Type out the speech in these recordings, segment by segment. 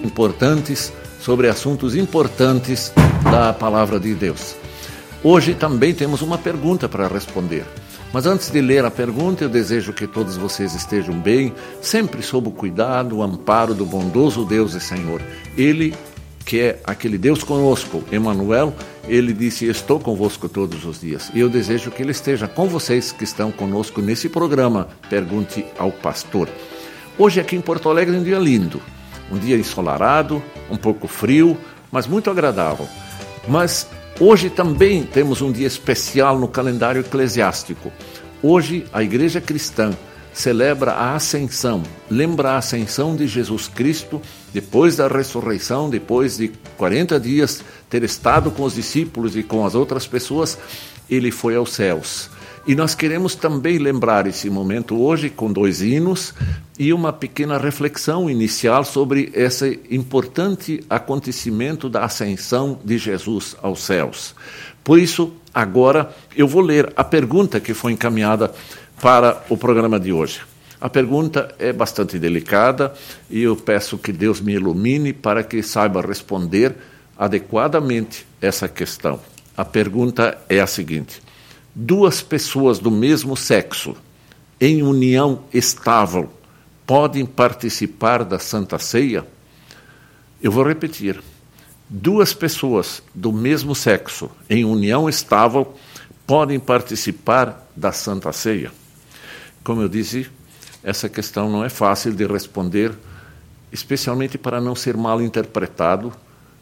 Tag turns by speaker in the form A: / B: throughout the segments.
A: importantes, sobre assuntos importantes da Palavra de Deus. Hoje também temos uma pergunta para responder. Mas antes de ler a pergunta, eu desejo que todos vocês estejam bem, sempre sob o cuidado, o amparo do bondoso Deus e Senhor. Ele, que é aquele Deus conosco, Emmanuel, ele disse: estou convosco todos os dias. E eu desejo que ele esteja com vocês que estão conosco nesse programa Pergunte ao Pastor. Hoje aqui em Porto Alegre é um dia lindo, um dia ensolarado, um pouco frio, mas muito agradável. Mas hoje também temos um dia especial no calendário eclesiástico. Hoje a Igreja Cristã celebra a Ascensão, lembra a Ascensão de Jesus Cristo, depois da ressurreição, depois de 40 dias ter estado com os discípulos e com as outras pessoas, ele foi aos céus. E nós queremos também lembrar esse momento hoje com 2 hinos e uma pequena reflexão inicial sobre esse importante acontecimento da ascensão de Jesus aos céus. Por isso, agora eu vou ler a pergunta que foi encaminhada para o programa de hoje. A pergunta é bastante delicada e eu peço que Deus me ilumine para que saiba responder adequadamente essa questão. A pergunta é a seguinte: 2 pessoas do mesmo sexo, em união estável, podem participar da Santa Ceia? Eu vou repetir. 2 pessoas do mesmo sexo, em união estável, podem participar da Santa Ceia? Como eu disse, essa questão não é fácil de responder, especialmente para não ser mal interpretado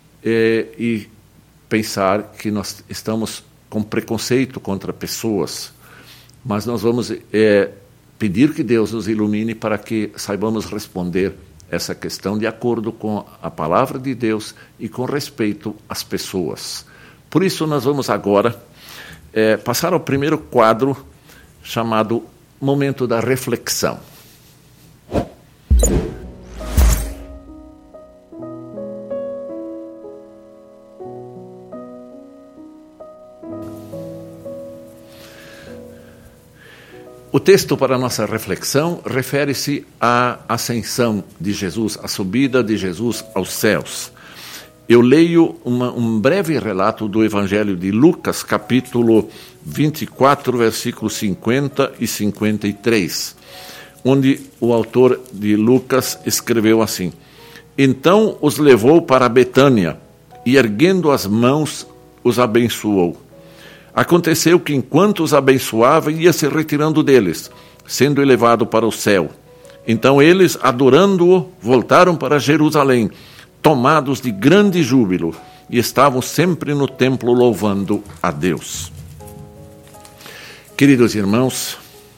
A: e pensar que nós estamos com preconceito contra pessoas, mas nós vamos pedir que Deus nos ilumine para que saibamos responder essa questão de acordo com a palavra de Deus e com respeito às pessoas. Por isso nós vamos agora passar ao primeiro quadro, chamado Momento da Reflexão. O texto para a nossa reflexão refere-se à ascensão de Jesus, à subida de Jesus aos céus. Eu leio um breve relato do Evangelho de Lucas, capítulo 24, versículos 50 e 53, onde o autor de Lucas escreveu assim: Então os levou para Betânia e, erguendo as mãos, os abençoou. Aconteceu que, enquanto os abençoava, ia se retirando deles, sendo elevado para o céu. Então eles, adorando-o, voltaram para Jerusalém, tomados de grande júbilo, e estavam sempre no templo louvando a Deus. Queridos irmãos,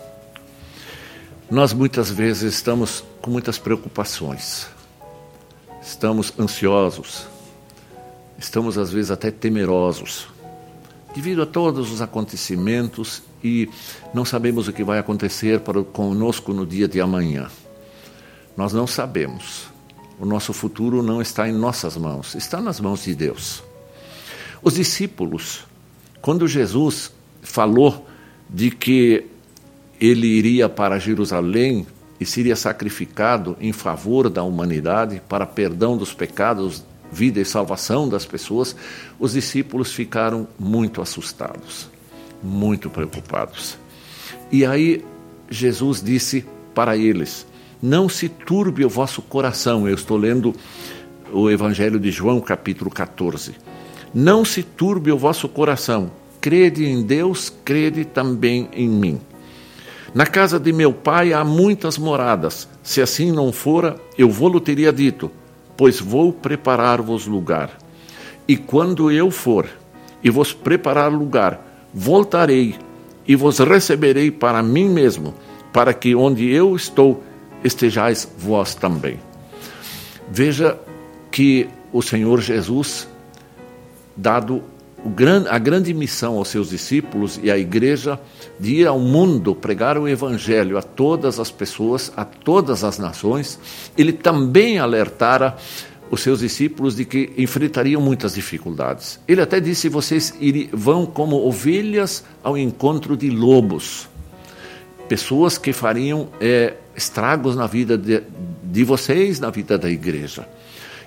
A: nós muitas vezes estamos com muitas preocupações, estamos ansiosos, estamos às vezes até temerosos, devido a todos os acontecimentos, e não sabemos o que vai acontecer conosco no dia de amanhã. Nós não sabemos. O nosso futuro não está em nossas mãos, está nas mãos de Deus. Os discípulos, quando Jesus falou de que ele iria para Jerusalém e seria sacrificado em favor da humanidade, para perdão dos pecados, vida e salvação das pessoas, os discípulos ficaram muito assustados, muito preocupados. E aí Jesus disse para eles: não se turbe o vosso coração. Eu estou lendo o Evangelho de João, capítulo 14. Não se turbe o vosso coração. Crede em Deus, crede também em mim. Na casa de meu pai há muitas moradas. Se assim não fora, eu vou-lo teria dito, pois vou preparar-vos lugar. E quando eu for e vos preparar lugar, voltarei e vos receberei para mim mesmo, para que onde eu estou, estejais vós também. Veja que o Senhor Jesus, dado a grande missão aos seus discípulos e à igreja de ir ao mundo pregar o evangelho a todas as pessoas, a todas as nações, ele também alertara os seus discípulos de que enfrentariam muitas dificuldades. Ele até disse: vocês vão como ovelhas ao encontro de lobos, pessoas que fariam estragos na vida de vocês, na vida da igreja.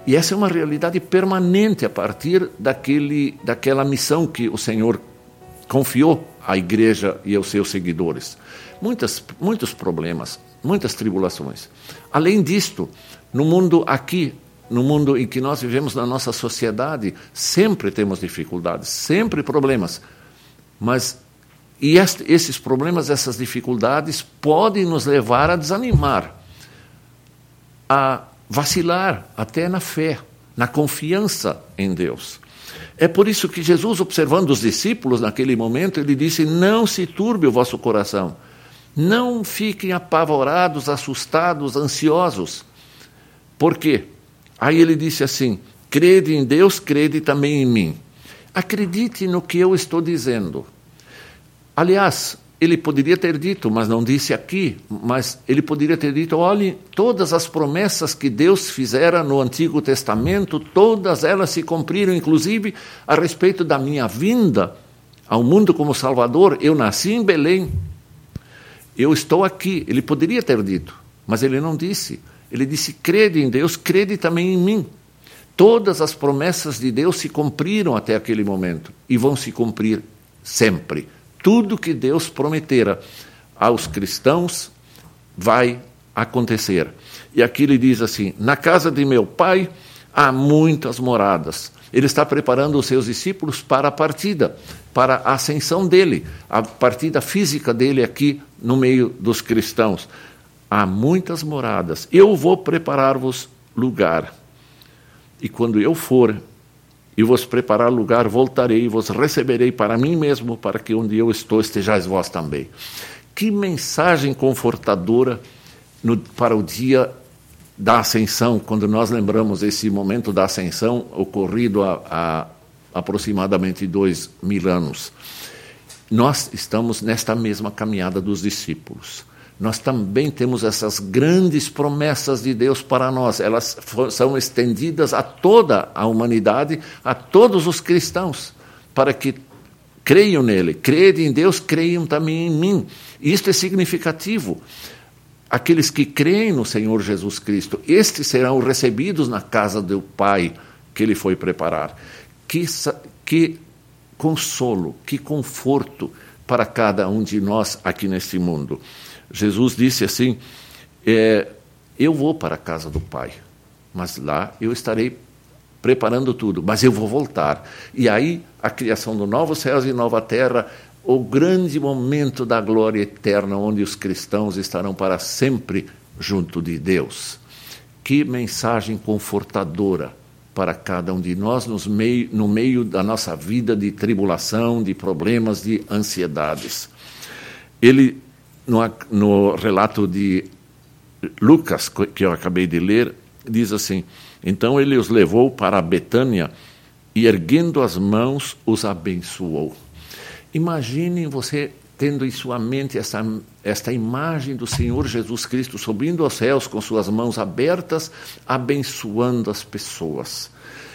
A: E essa é uma realidade permanente a partir daquela missão que o Senhor confiou à igreja e aos seus seguidores. Muitos problemas, muitas tribulações. Além disto, no mundo em que nós vivemos, na nossa sociedade, sempre temos dificuldades, sempre problemas. Esses problemas, essas dificuldades, podem nos levar a desanimar, a vacilar até na fé, na confiança em Deus. É por isso que Jesus, observando os discípulos naquele momento, ele disse: não se turbe o vosso coração, não fiquem apavorados, assustados, ansiosos. Por quê? Aí ele disse assim: crede em Deus, crede também em mim. Acredite no que eu estou dizendo. Aliás, ele poderia ter dito, mas não disse aqui, mas ele poderia ter dito: olhe, todas as promessas que Deus fizera no Antigo Testamento, todas elas se cumpriram, inclusive a respeito da minha vinda ao mundo como Salvador. Eu nasci em Belém, eu estou aqui. Ele poderia ter dito, mas ele não disse. Ele disse: crede em Deus, crede também em mim. Todas as promessas de Deus se cumpriram até aquele momento e vão se cumprir sempre. Tudo que Deus prometera aos cristãos vai acontecer. E aqui ele diz assim: na casa de meu pai há muitas moradas. Ele está preparando os seus discípulos para a partida, para a ascensão dele, a partida física dele aqui no meio dos cristãos. Há muitas moradas. Eu vou preparar-vos lugar. E quando eu for e vos preparar lugar, voltarei e vos receberei para mim mesmo, para que onde eu estou estejais vós também. Que mensagem confortadora para o dia da ascensão, quando nós lembramos esse momento da ascensão ocorrido há aproximadamente 2000 anos. Nós estamos nesta mesma caminhada dos discípulos. Nós também temos essas grandes promessas de Deus para nós. Elas são estendidas a toda a humanidade, a todos os cristãos, para que creiam nele. Crede em Deus, creiam também em mim. Isto é significativo. Aqueles que creem no Senhor Jesus Cristo, estes serão recebidos na casa do Pai que Ele foi preparar. Que consolo, que conforto para cada um de nós aqui neste mundo. Jesus disse assim: eu vou para a casa do Pai, mas lá eu estarei preparando tudo, mas eu vou voltar. E aí a criação do novo céus e nova terra, o grande momento da glória eterna, onde os cristãos estarão para sempre junto de Deus. Que mensagem confortadora para cada um de nós no meio da nossa vida de tribulação, de problemas, de ansiedades. Ele, no relato de Lucas, que eu acabei de ler, diz assim: então ele os levou para Betânia e, erguendo as mãos, os abençoou. Imaginem você tendo em sua mente esta imagem do Senhor Jesus Cristo subindo aos céus com suas mãos abertas, abençoando as pessoas.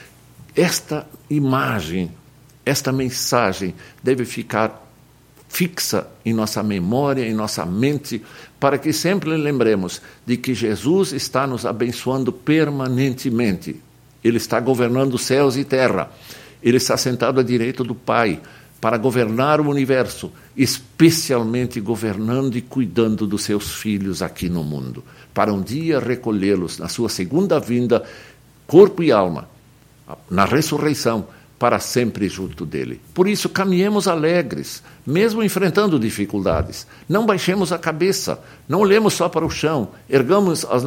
A: Esta imagem, esta mensagem deve ficar fixa em nossa memória, em nossa mente, para que sempre lembremos de que Jesus está nos abençoando permanentemente. Ele está governando céus e terra. Ele está sentado à direita do Pai para governar o universo, especialmente governando e cuidando dos seus filhos aqui no mundo, para um dia recolhê-los na sua segunda vinda, corpo e alma, na ressurreição, para sempre junto dele. Por isso, caminhemos alegres, mesmo enfrentando dificuldades. Não baixemos a cabeça, não olhemos só para o chão, ergamos as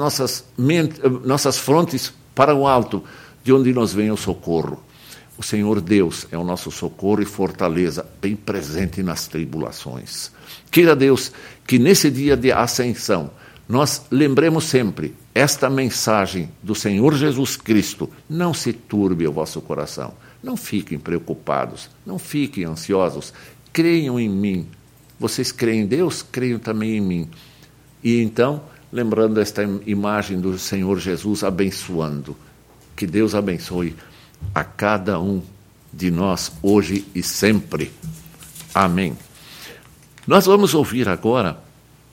A: nossas frontes para o alto, de onde nos vem o socorro. O Senhor Deus é o nosso socorro e fortaleza, bem presente nas tribulações. Queira Deus que nesse dia de ascensão, nós lembremos sempre esta mensagem do Senhor Jesus Cristo: não se turbe o vosso coração. Não fiquem preocupados, não fiquem ansiosos, creiam em mim. Vocês creem em Deus, creiam também em mim. E então, lembrando esta imagem do Senhor Jesus abençoando, que Deus abençoe a cada um de nós, hoje e sempre. Amém. Nós vamos ouvir agora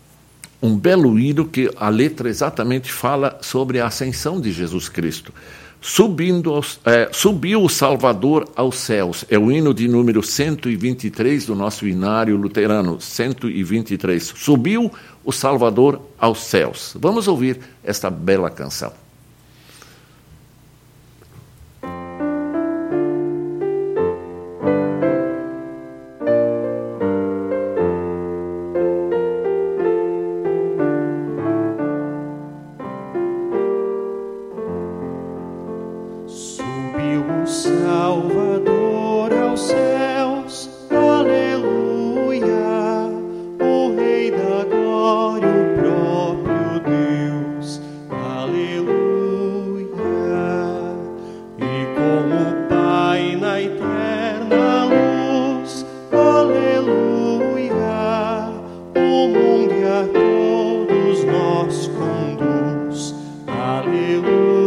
A: um belo hino que a letra exatamente fala sobre a ascensão de Jesus Cristo. Subiu o Salvador aos céus. É o hino de número 123 do nosso hinário luterano, 123. Subiu o Salvador aos céus. Vamos ouvir esta bela canção.
B: Salvador aos céus, aleluia, o Rei da glória, o próprio Deus, aleluia. E como o Pai na eterna luz, aleluia, o mundo e a todos nós conduz, aleluia.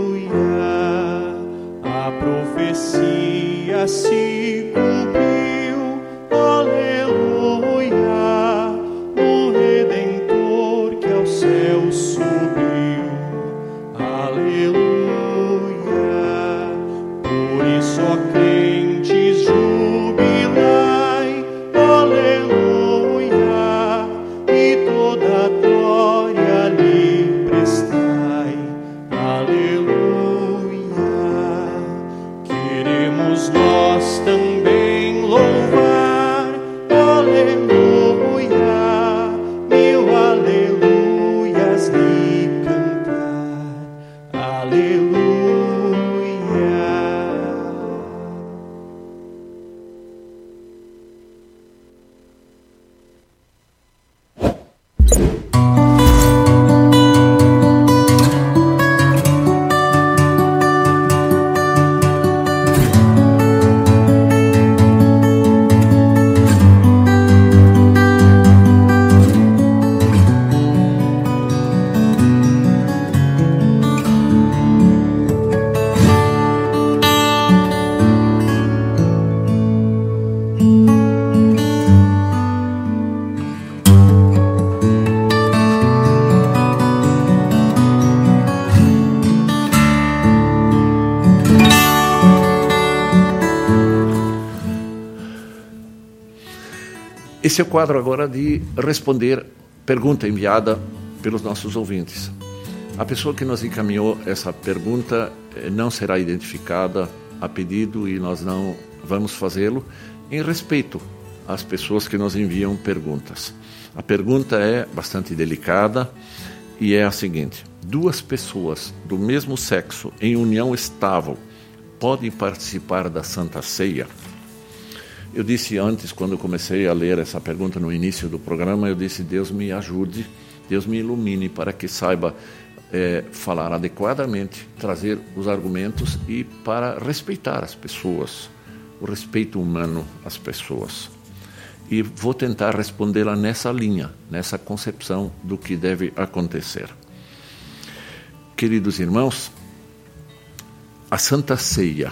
B: A profecia se cumpriu, aleluia, no Redentor que ao céu subiu, aleluia. Por isso, ó crentes, jubilai, aleluia, e toda a glória lhe prestai, aleluia. Queremos nós também louvar, aleluia, mil aleluias lhe cantar, aleluia.
A: Esse é o quadro agora de responder pergunta enviada pelos nossos ouvintes. A pessoa que nos encaminhou essa pergunta não será identificada a pedido e nós não vamos fazê-lo em respeito às pessoas que nos enviam perguntas. A pergunta é bastante delicada e é a seguinte: 2 pessoas do mesmo sexo em união estável podem participar da Santa Ceia? Eu disse antes, quando comecei a ler essa pergunta no início do programa, eu disse: Deus me ajude, Deus me ilumine para que saiba falar adequadamente, trazer os argumentos e para respeitar as pessoas, o respeito humano às pessoas. E vou tentar respondê-la nessa linha, nessa concepção do que deve acontecer. Queridos irmãos, a Santa Ceia,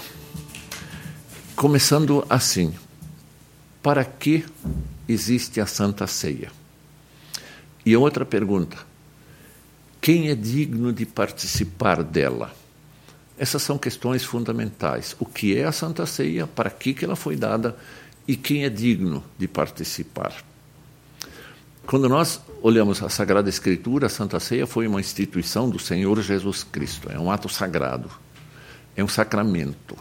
A: começando assim: para que existe a Santa Ceia? E outra pergunta: quem é digno de participar dela? Essas são questões fundamentais. O que é a Santa Ceia? Para que ela foi dada? E quem é digno de participar? Quando nós olhamos a Sagrada Escritura, a Santa Ceia foi uma instituição do Senhor Jesus Cristo. É um ato sagrado. É um sacramento.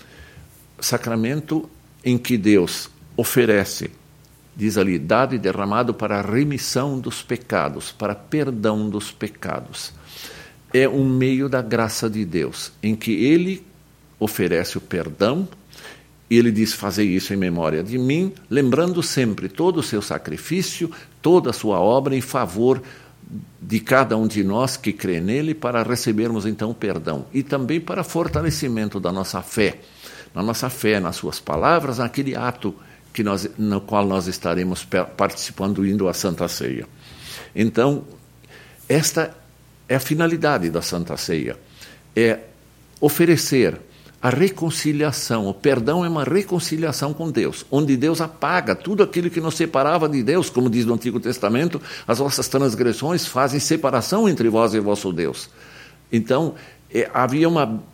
A: Sacramento em que Deus oferece, diz ali, dado e derramado para a remissão dos pecados, para perdão dos pecados. É um meio da graça de Deus, em que Ele oferece o perdão, e Ele diz: fazei isso em memória de mim, lembrando sempre todo o seu sacrifício, toda a sua obra em favor de cada um de nós que crê nele, para recebermos então perdão, e também para fortalecimento da nossa fé, nas suas palavras, naquele ato no qual nós estaremos participando, indo à Santa Ceia. Então, esta é a finalidade da Santa Ceia, é oferecer a reconciliação. O perdão é uma reconciliação com Deus, onde Deus apaga tudo aquilo que nos separava de Deus, como diz no Antigo Testamento: as vossas transgressões fazem separação entre vós e vosso Deus. Então, havia uma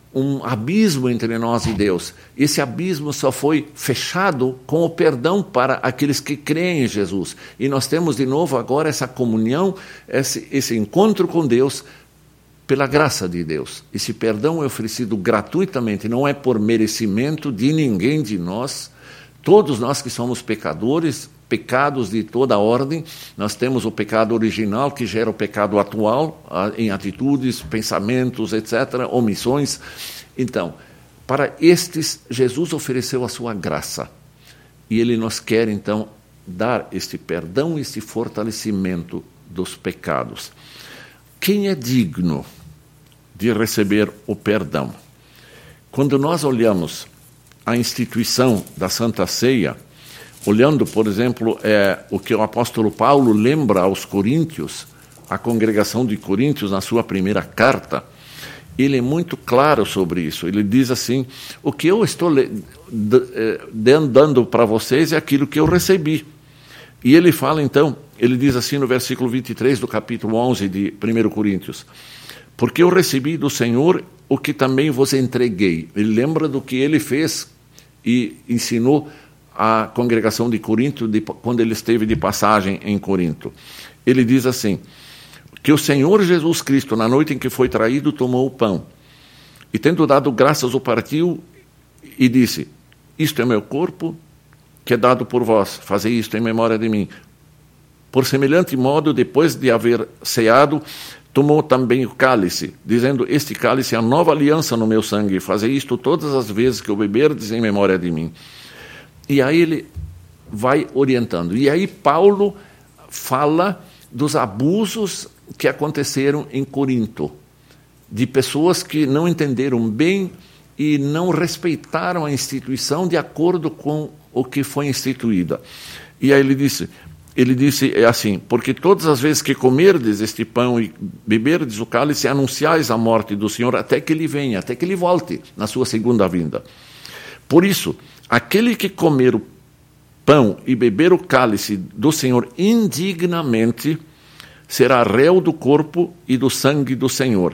A: um abismo entre nós e Deus. Esse abismo só foi fechado com o perdão para aqueles que creem em Jesus. E nós temos de novo agora essa comunhão, esse encontro com Deus pela graça de Deus. Esse perdão é oferecido gratuitamente, não é por merecimento de ninguém de nós. Todos nós que somos pecadores, pecados de toda ordem, nós temos o pecado original que gera o pecado atual, em atitudes, pensamentos, etc., omissões. Então, para estes, Jesus ofereceu a sua graça. E Ele nos quer, então, dar este perdão, este fortalecimento dos pecados. Quem é digno de receber o perdão? Quando nós olhamos a instituição da Santa Ceia, olhando, por exemplo, o que o apóstolo Paulo lembra aos Coríntios, a congregação de Coríntios, na sua primeira carta, ele é muito claro sobre isso. Ele diz assim, o que eu estou dando para vocês é aquilo que eu recebi. E ele fala então, ele diz assim no versículo 23 do capítulo 11 de 1 Coríntios, porque eu recebi do Senhor o que também vos entreguei. Ele lembra do que ele fez e ensinou a congregação de Corinto, quando ele esteve de passagem em Corinto. Ele diz assim, que o Senhor Jesus Cristo, na noite em que foi traído, tomou o pão, e tendo dado graças, o partiu, e disse, isto é meu corpo, que é dado por vós, fazei isto em memória de mim. Por semelhante modo, depois de haver ceado, tomou também o cálice, dizendo, este cálice é a nova aliança no meu sangue, fazei isto todas as vezes que o beberdes em memória de mim. E aí ele vai orientando. E aí Paulo fala dos abusos que aconteceram em Corinto, de pessoas que não entenderam bem e não respeitaram a instituição de acordo com o que foi instituída. E aí ele disse assim, porque todas as vezes que comerdes este pão e beberdes o cálice, anunciais a morte do Senhor até que Ele venha, até que Ele volte na sua segunda vinda. Por isso, aquele que comer o pão e beber o cálice do Senhor indignamente será réu do corpo e do sangue do Senhor.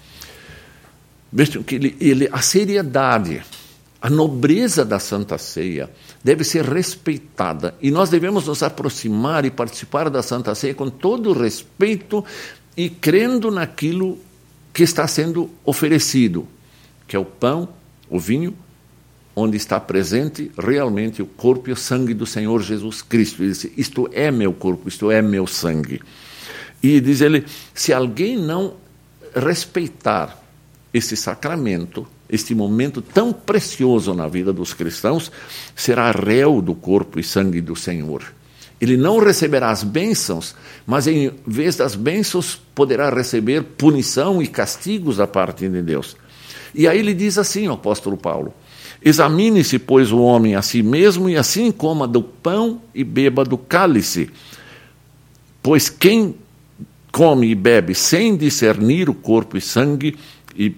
A: Vejam que a seriedade, a nobreza da Santa Ceia deve ser respeitada. E nós devemos nos aproximar e participar da Santa Ceia com todo o respeito e crendo naquilo que está sendo oferecido, que é o pão, o vinho, onde está presente realmente o corpo e o sangue do Senhor Jesus Cristo. Ele diz, isto é meu corpo, isto é meu sangue. E diz ele, se alguém não respeitar esse sacramento, este momento tão precioso na vida dos cristãos, será réu do corpo e sangue do Senhor. Ele não receberá as bênçãos, mas em vez das bênçãos poderá receber punição e castigos da parte de Deus. E aí ele diz assim, o apóstolo Paulo, examine-se, pois, o homem a si mesmo, e assim coma do pão e beba do cálice. Pois quem come e bebe sem discernir o corpo e sangue, e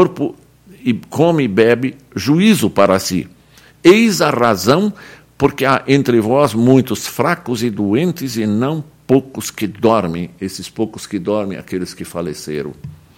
A: come e bebe juízo para si. Eis a razão, porque há entre vós muitos fracos e doentes, e não poucos que dormem. Esses poucos que dormem, aqueles que faleceram.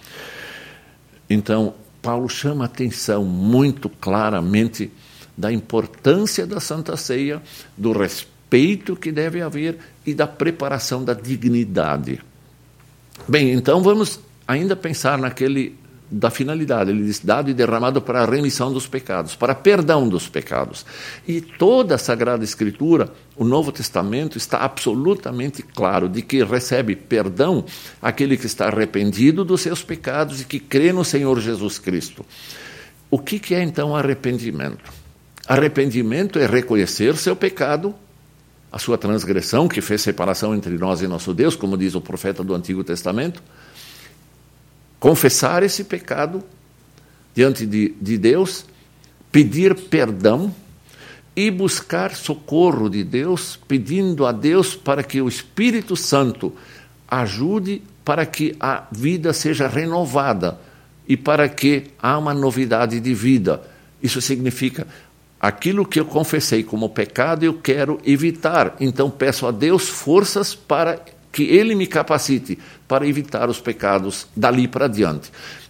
A: Então, Paulo chama a atenção muito claramente da importância da Santa Ceia, do respeito que deve haver e da preparação da dignidade. Bem, então vamos ainda pensar da finalidade. Ele diz, dado e derramado para a remissão dos pecados, para perdão dos pecados. E toda a Sagrada Escritura, o Novo Testamento, está absolutamente claro de que recebe perdão aquele que está arrependido dos seus pecados e que crê no Senhor Jesus Cristo. O que é então arrependimento? Arrependimento é reconhecer seu pecado, a sua transgressão, que fez separação entre nós e nosso Deus, como diz o profeta do Antigo Testamento, confessar esse pecado diante de Deus, pedir perdão e buscar socorro de Deus, pedindo a Deus para que o Espírito Santo ajude para que a vida seja renovada e para que há uma novidade de vida. Isso significa, aquilo que eu confessei como pecado eu quero evitar, então peço a Deus forças para que Ele me capacite para evitar os pecados dali para diante.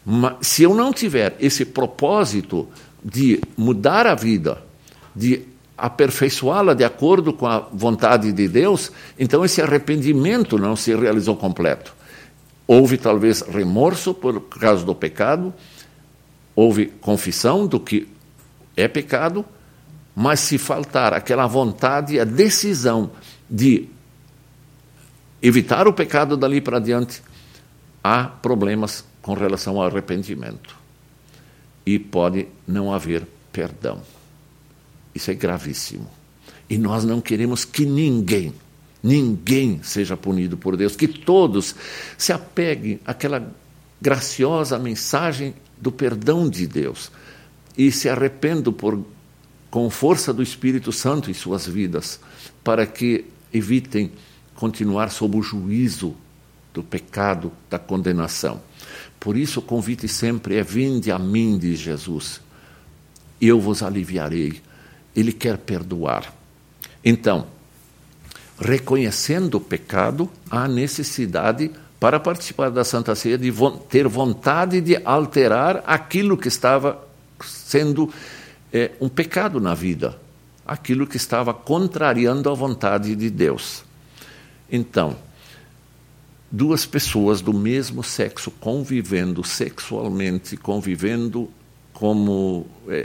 A: Mas se eu não tiver esse propósito de mudar a vida, de aperfeiçoá-la de acordo com a vontade de Deus, então esse arrependimento não se realizou completo. Houve talvez remorso por causa do pecado, houve confissão do que é pecado, mas se faltar aquela vontade, a decisão de evitar o pecado dali para diante, há problemas com relação ao arrependimento. E pode não haver perdão. Isso é gravíssimo. E nós não queremos que ninguém seja punido por Deus, que todos se apeguem àquela graciosa mensagem do perdão de Deus e se arrependam com força do Espírito Santo em suas vidas, para que evitem continuar sob o juízo do pecado, da condenação. Por isso o convite sempre é: vinde a mim, diz Jesus, eu vos aliviarei. Ele quer perdoar. Então, reconhecendo o pecado, há necessidade, para participar da Santa Ceia, de ter vontade de alterar aquilo que estava sendo um pecado na vida, aquilo que estava contrariando a vontade de Deus. Então, duas pessoas do mesmo sexo convivendo sexualmente, convivendo como...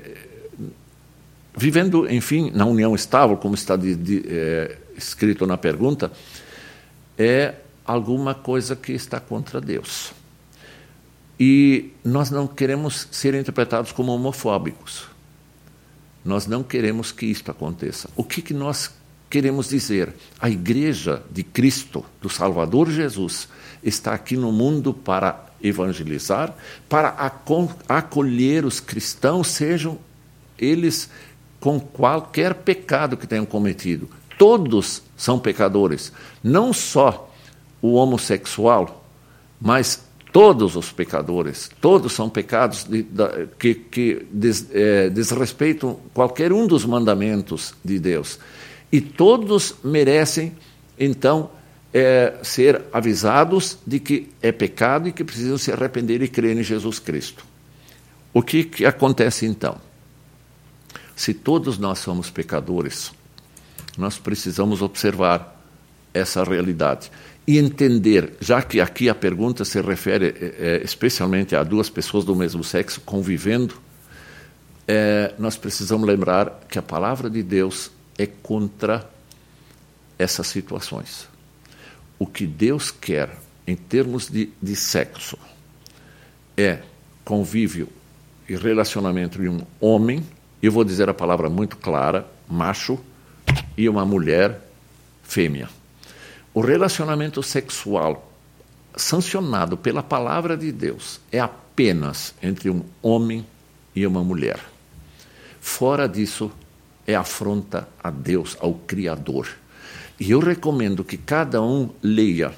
A: vivendo, enfim, na união estável, como está escrito na pergunta, é alguma coisa que está contra Deus. E nós não queremos ser interpretados como homofóbicos. Nós não queremos que isto aconteça. O que nós queremos dizer? A Igreja de Cristo, do Salvador Jesus, está aqui no mundo para evangelizar, para acolher os cristãos, sejam eles com qualquer pecado que tenham cometido. Todos são pecadores, não só o homossexual, mas todos os pecadores. Todos são pecados que desrespeitam qualquer um dos mandamentos de Deus. E todos merecem, então, ser avisados de que é pecado e que precisam se arrepender e crer em Jesus Cristo. O que acontece então? Se todos nós somos pecadores, nós precisamos observar essa realidade e entender, já que aqui a pergunta se refere especialmente a duas pessoas do mesmo sexo convivendo, nós precisamos lembrar que a palavra de Deus é contra essas situações. O que Deus quer em termos de sexo é convívio e relacionamento de um homem, eu vou dizer a palavra muito clara, macho, e uma mulher, fêmea. O relacionamento sexual sancionado pela palavra de Deus é apenas entre um homem e uma mulher. Fora disso, é afronta a Deus, ao Criador. E eu recomendo que cada um leia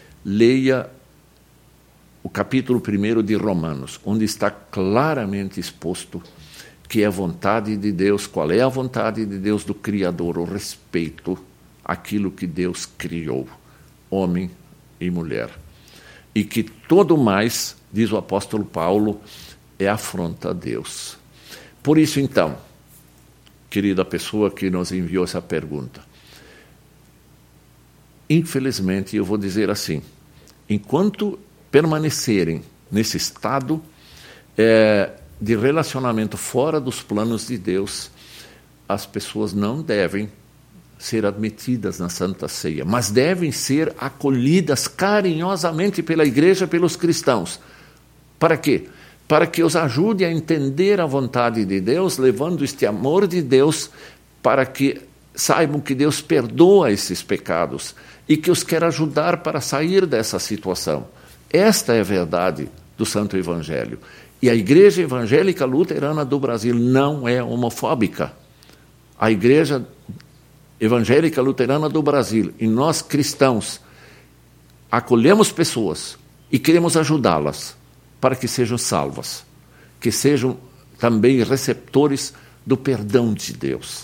A: o capítulo 1 de Romanos, onde está claramente exposto que é a vontade de Deus, qual é a vontade de Deus do Criador, o respeito àquilo que Deus criou, homem e mulher. E que todo mais, diz o apóstolo Paulo, é afronta a Deus. Por isso, então, querida pessoa que nos enviou essa pergunta, infelizmente, eu vou dizer assim, enquanto permanecerem nesse estado de relacionamento fora dos planos de Deus, as pessoas não devem ser admitidas na Santa Ceia, mas devem ser acolhidas carinhosamente pela Igreja, pelos cristãos. Para quê? Para que os ajude a entender a vontade de Deus, levando este amor de Deus, para que saibam que Deus perdoa esses pecados e que os quer ajudar para sair dessa situação. Esta é a verdade do Santo Evangelho. E a Igreja Evangélica Luterana do Brasil não é homofóbica. A Igreja Evangélica Luterana do Brasil, e nós cristãos, acolhemos pessoas e queremos ajudá-las para que sejam salvas, que sejam também receptores do perdão de Deus.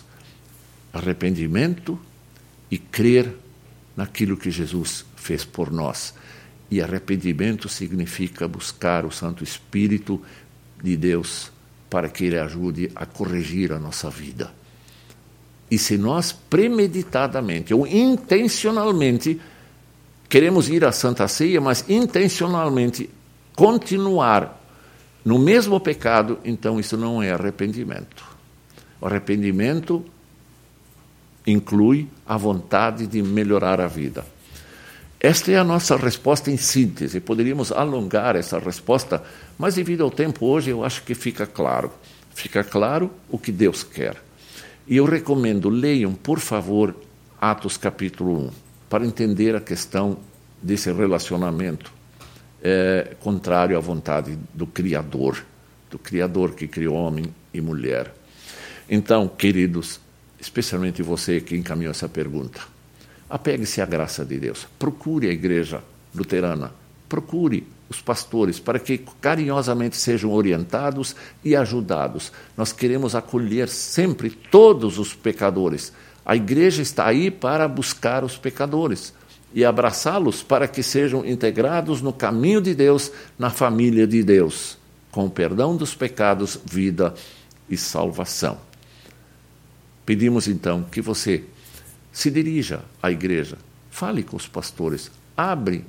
A: Arrependimento e crer naquilo que Jesus fez por nós. E arrependimento significa buscar o Santo Espírito de Deus para que Ele ajude a corrigir a nossa vida. E se nós premeditadamente ou intencionalmente queremos ir à Santa Ceia, mas intencionalmente continuar no mesmo pecado, então isso não é arrependimento. O arrependimento inclui a vontade de melhorar a vida. Esta é a nossa resposta em síntese. Poderíamos alongar essa resposta, mas devido ao tempo hoje eu acho que fica claro. Fica claro o que Deus quer. E eu recomendo, leiam, por favor, Atos capítulo 1, para entender a questão desse relacionamento contrário à vontade do Criador que criou homem e mulher. Então, queridos, especialmente você que encaminhou essa pergunta, apegue-se à graça de Deus, procure a igreja luterana, procure os pastores para que carinhosamente sejam orientados e ajudados. Nós queremos acolher sempre todos os pecadores. A igreja está aí para buscar os pecadores e abraçá-los para que sejam integrados no caminho de Deus, na família de Deus, com o perdão dos pecados, vida e salvação. Pedimos então que você se dirija à igreja, fale com os pastores, abre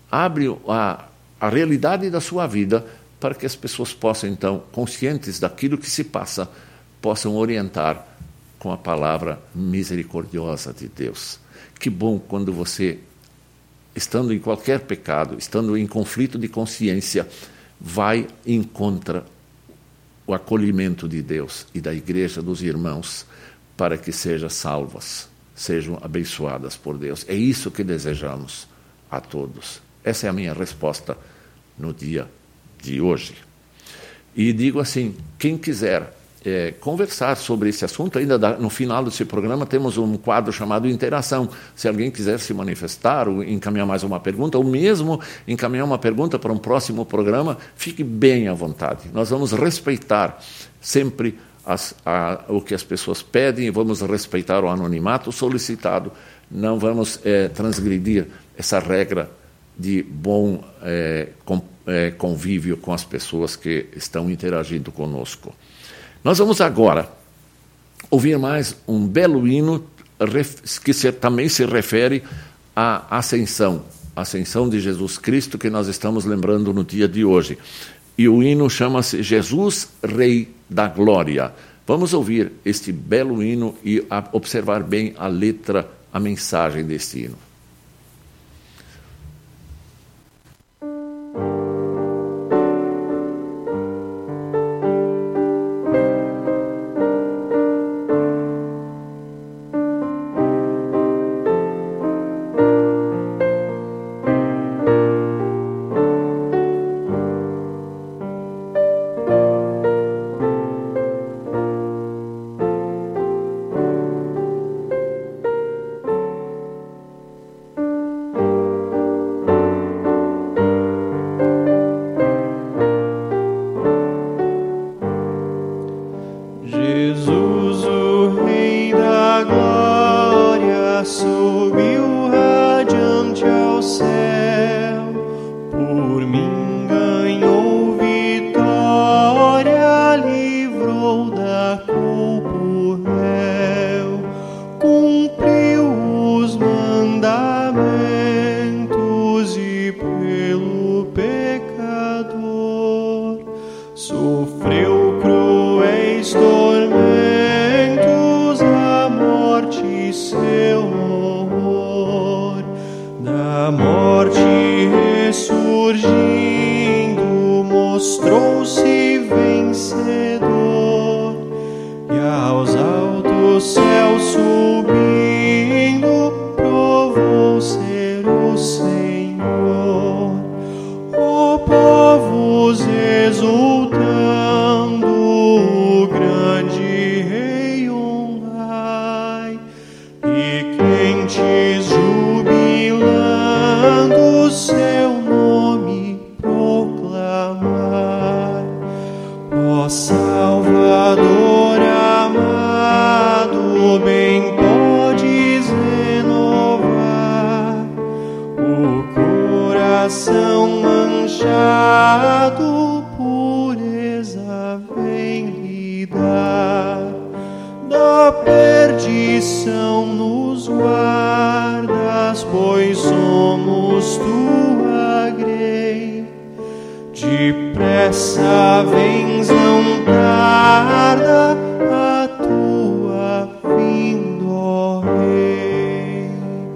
A: a realidade da sua vida para que as pessoas possam então, conscientes daquilo que se passa, possam orientar com a palavra misericordiosa de Deus. Que bom quando você, estando em qualquer pecado, estando em conflito de consciência, vai e encontra o acolhimento de Deus e da igreja, dos irmãos, para que sejam salvas, sejam abençoadas por Deus. É isso que desejamos a todos. Essa é a minha resposta no dia de hoje. E digo assim, quem quiser conversar sobre esse assunto, ainda no final desse programa temos um quadro chamado Interação. Se alguém quiser se manifestar ou encaminhar mais uma pergunta, ou mesmo encaminhar uma pergunta para um próximo programa, fique bem à vontade. Nós vamos respeitar sempre o que as pessoas pedem, vamos respeitar o anonimato solicitado, não vamos transgredir essa regra de bom convívio com as pessoas que estão interagindo conosco. Nós vamos agora ouvir mais um belo hino que também se refere à ascensão de Jesus Cristo, que nós estamos lembrando no dia de hoje. E o hino chama-se Jesus, Rei da Glória. Vamos ouvir este belo hino e observar bem a letra, a mensagem deste hino.
B: Salvador amado, bem perdição nos guardas, pois somos tua grei. Depressa vens, não tarda a tua vinda, ó Rei.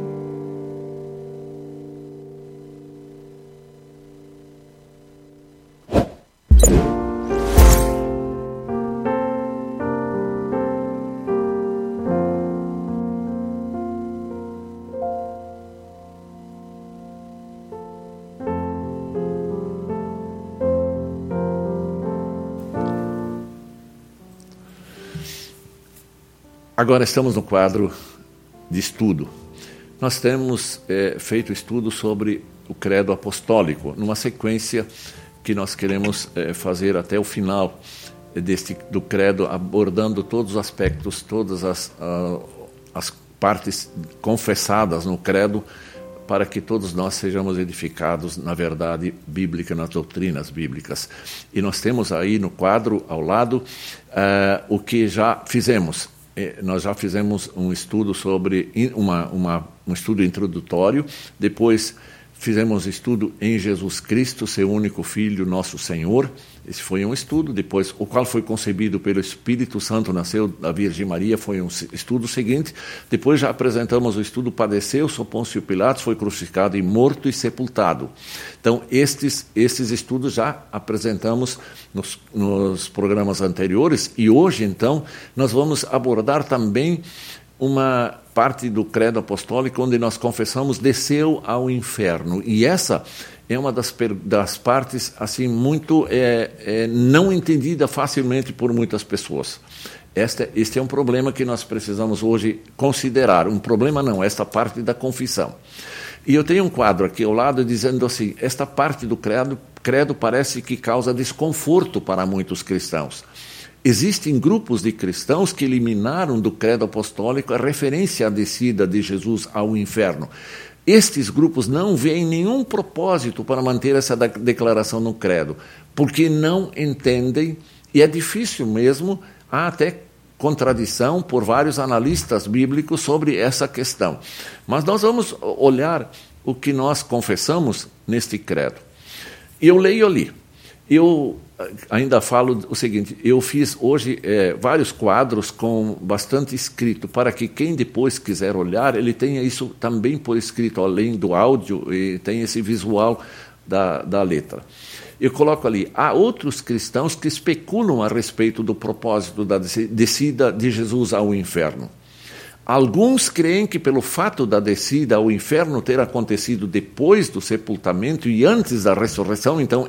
A: Agora estamos no quadro de estudo. Nós temos feito estudo sobre o credo apostólico, numa sequência que nós queremos fazer até o final do credo, abordando todos os aspectos, todas as partes confessadas no credo, para que todos nós sejamos edificados na verdade bíblica, nas doutrinas bíblicas. E nós temos aí no quadro, ao lado, o que já fizemos. Nós já fizemos um estudo sobre um estudo introdutório, depois fizemos estudo em Jesus Cristo, seu único Filho, nosso Senhor. Esse foi um estudo. Depois, o qual foi concebido pelo Espírito Santo, nasceu da Virgem Maria, foi um estudo seguinte. Depois já apresentamos o estudo, padeceu, sob Pôncio Pilatos, foi crucificado e morto e sepultado. Então, esses estudos já apresentamos nos programas anteriores, e hoje, então, nós vamos abordar também uma parte do credo apostólico onde nós confessamos desceu ao inferno. E essa é uma das partes assim muito não entendida facilmente por muitas pessoas. Este é um problema que nós precisamos hoje considerar. Um problema não, esta parte da confissão. E eu tenho um quadro aqui ao lado dizendo assim, esta parte do credo parece que causa desconforto para muitos cristãos. Existem grupos de cristãos que eliminaram do credo apostólico a referência à descida de Jesus ao inferno. Estes grupos não veem nenhum propósito para manter essa declaração no credo, porque não entendem, e é difícil mesmo, há até contradição por vários analistas bíblicos sobre essa questão. Mas nós vamos olhar o que nós confessamos neste credo. E eu leio ali. Eu ainda falo o seguinte, eu fiz hoje vários quadros com bastante escrito, para que quem depois quiser olhar, ele tenha isso também por escrito, além do áudio, e tem esse visual da letra. Eu coloco ali, há outros cristãos que especulam a respeito do propósito da descida de Jesus ao inferno. Alguns creem que pelo fato da descida ao inferno ter acontecido depois do sepultamento e antes da ressurreição, então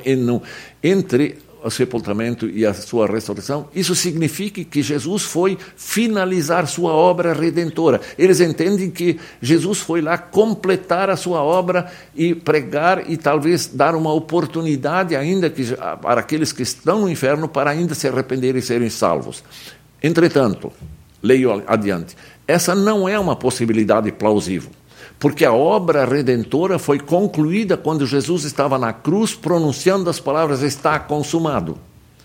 A: entre o sepultamento e a sua ressurreição, isso significa que Jesus foi finalizar sua obra redentora. Eles entendem que Jesus foi lá completar a sua obra e pregar e talvez dar uma oportunidade ainda para aqueles que estão no inferno para ainda se arrependerem e serem salvos. Entretanto, leio adiante, essa não é uma possibilidade plausível, porque a obra redentora foi concluída quando Jesus estava na cruz, pronunciando as palavras, está consumado.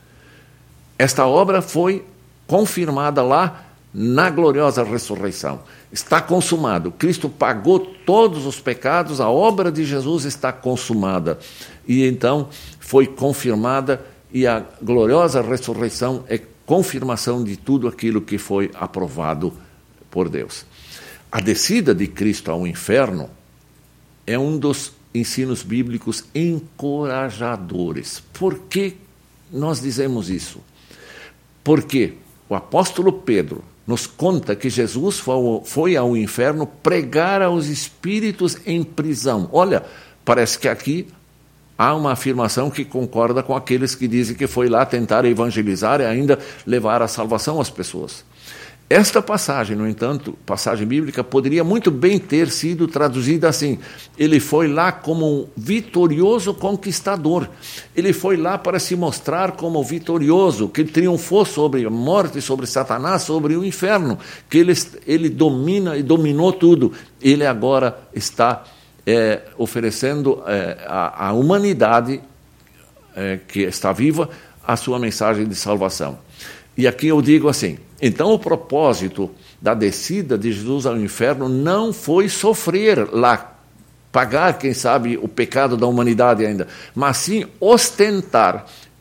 A: Esta obra foi confirmada lá na gloriosa ressurreição. Está consumado. Cristo pagou todos os pecados, a obra de Jesus está consumada. E então foi confirmada, e a gloriosa ressurreição é confirmação de tudo aquilo que foi aprovado por Deus. A descida de Cristo ao inferno é um dos ensinos bíblicos encorajadores. Por que nós dizemos isso? Porque o apóstolo Pedro nos conta que Jesus foi ao inferno pregar aos espíritos em prisão. Olha, parece que aqui há uma afirmação que concorda com aqueles que dizem que foi lá tentar evangelizar e ainda levar a salvação às pessoas. Esta passagem, no entanto, passagem bíblica, poderia muito bem ter sido traduzida assim: ele foi lá como um vitorioso conquistador. Ele foi lá para se mostrar como vitorioso, que ele triunfou sobre a morte, sobre Satanás, sobre o inferno, que ele domina e dominou tudo. Ele agora está oferecendo à humanidade que está viva a sua mensagem de salvação. E aqui eu digo assim, Então, o propósito da descida de Jesus ao inferno não foi sofrer lá, pagar, quem sabe, o pecado da humanidade ainda, mas sim ostentar,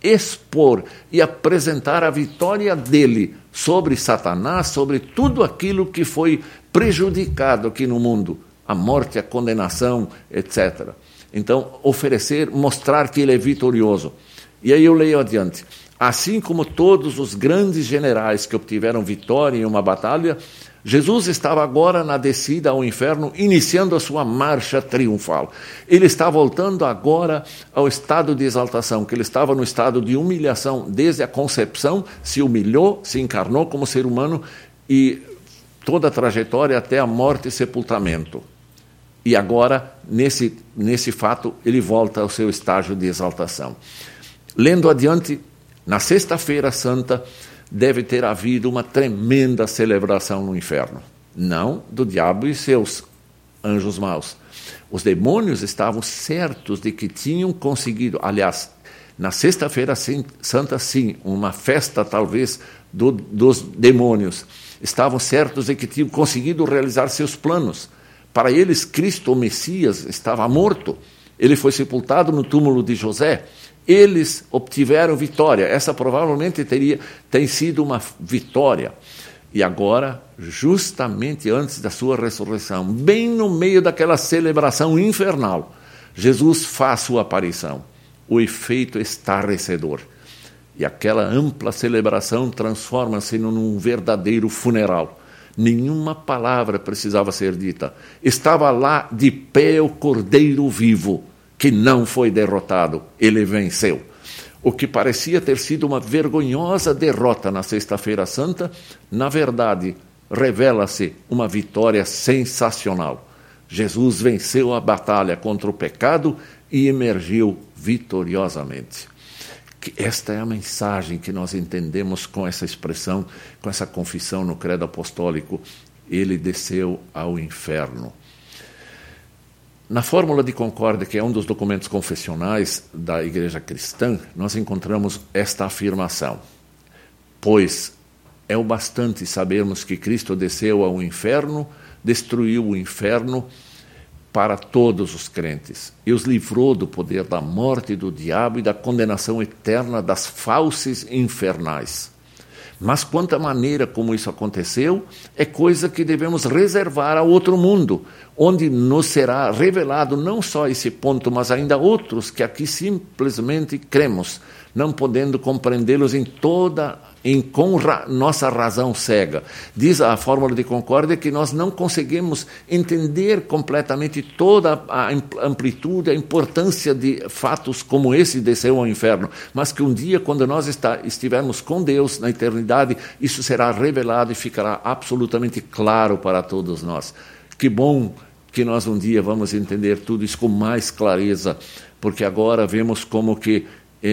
A: expor e apresentar a vitória dele sobre Satanás, sobre tudo aquilo que foi prejudicado aqui no mundo, a morte, a condenação, etc. Então, oferecer, mostrar que ele é vitorioso. E aí eu leio adiante. Assim como todos os grandes generais que obtiveram vitória em uma batalha, Jesus estava agora na descida ao inferno, iniciando a sua marcha triunfal. Ele está voltando agora ao estado de exaltação, que ele estava no estado de humilhação desde a concepção, se humilhou, se encarnou como ser humano e toda a trajetória até a morte e sepultamento. E agora, nesse fato, ele volta ao seu estágio de exaltação. Lendo adiante, na Sexta-feira Santa, deve ter havido uma tremenda celebração no inferno. Não do diabo e seus anjos maus. Os demônios estavam certos de que tinham conseguido, aliás, na Sexta-feira Santa, sim, uma festa talvez dos demônios. Estavam certos de que tinham conseguido realizar seus planos. Para eles, Cristo, o Messias, estava morto. Ele foi sepultado no túmulo de José. Eles obtiveram vitória. Essa provavelmente tem sido uma vitória. E agora, justamente antes da sua ressurreição, bem no meio daquela celebração infernal, Jesus faz sua aparição. O efeito estarrecedor. E aquela ampla celebração transforma-se num verdadeiro funeral. Nenhuma palavra precisava ser dita. Estava lá de pé o Cordeiro vivo, que não foi derrotado, ele venceu. O que parecia ter sido uma vergonhosa derrota na Sexta-feira Santa, na verdade, revela-se uma vitória sensacional. Jesus venceu a batalha contra o pecado e emergiu vitoriosamente. Esta é a mensagem que nós entendemos com essa expressão, com essa confissão no credo apostólico. Ele desceu ao inferno. Na Fórmula de Concórdia, que é um dos documentos confessionais da Igreja Cristã, nós encontramos esta afirmação. Pois é o bastante sabermos que Cristo desceu ao inferno, destruiu o inferno para todos os crentes, e os livrou do poder da morte do diabo e da condenação eterna das fauces infernais. Mas quanto à maneira como isso aconteceu, é coisa que devemos reservar a outro mundo, onde nos será revelado não só esse ponto, mas ainda outros que aqui simplesmente cremos, não podendo compreendê-los com nossa razão cega. Diz a Fórmula de Concórdia que nós não conseguimos entender completamente toda a amplitude, a importância de fatos como esse desceu ao inferno, mas que um dia, quando nós estivermos com Deus na eternidade, isso será revelado e ficará absolutamente claro para todos nós. Que bom que nós um dia vamos entender tudo isso com mais clareza, porque agora vemos como que